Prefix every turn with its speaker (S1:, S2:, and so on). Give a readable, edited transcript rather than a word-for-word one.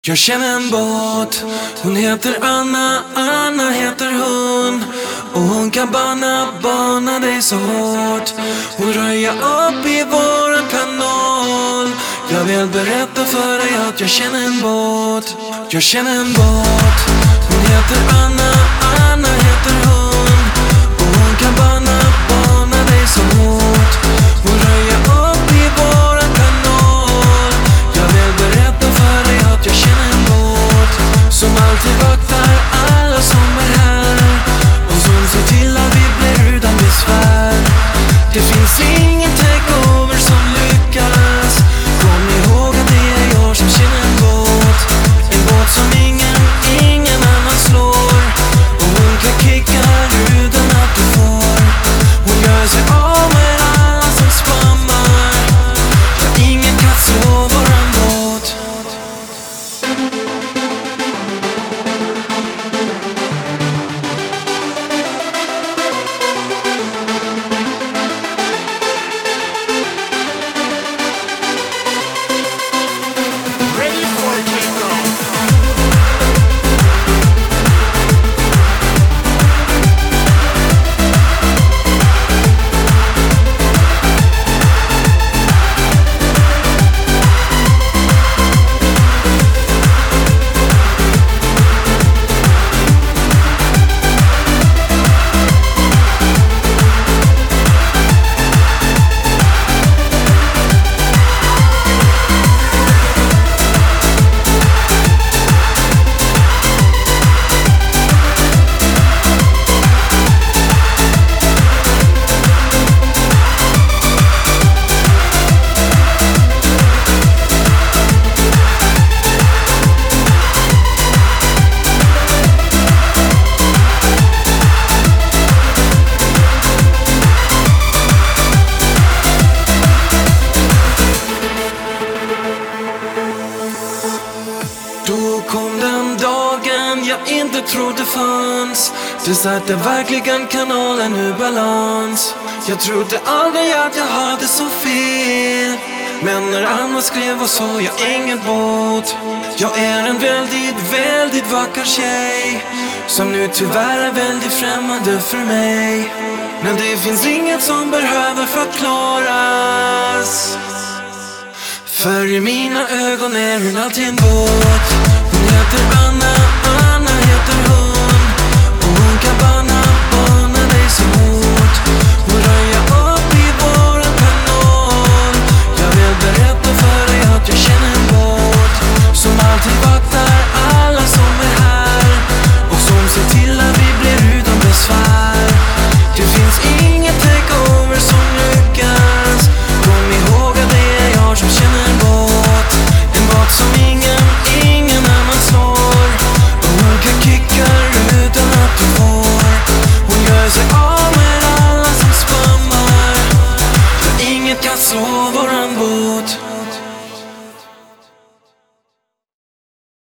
S1: Jag känner en båt, hon heter Anna, Anna heter hon. Och hon kan bana dig så hårt. Hon röjer upp i våran kanal. Jag vill berätta för dig att jag känner en båt. Jag känner en båt, hon heter Anna, Anna heter hon. Och hon kan bana dig så hårt. Hon röjer upp i våran kanal. Jag vill berätta för dig att jag känner en båt som alltid vaktar alla som är här och som ser till att vi blir utan besvär. Det finns ingen takeover som lyckas. Kom ihåg att det är jag som känner en båt. En båt som ingen annan slår. Och hon kan kicka utan att du får. Hon gör sig av med alla som spammar. Ja, ingen kan slå våran båt. Då kom den dagen jag inte trodde fanns. Du satte verkligen kanalen ur balans. Jag trodde aldrig att jag hade så fel. Men när Anna skrev och sa jag ingen båt. Jag är en väldigt vacker tjej som nu tyvärr är väldigt främmande för mig. Men det finns inget som behöver förklaras. För i mina ögon är hon alltid en båt.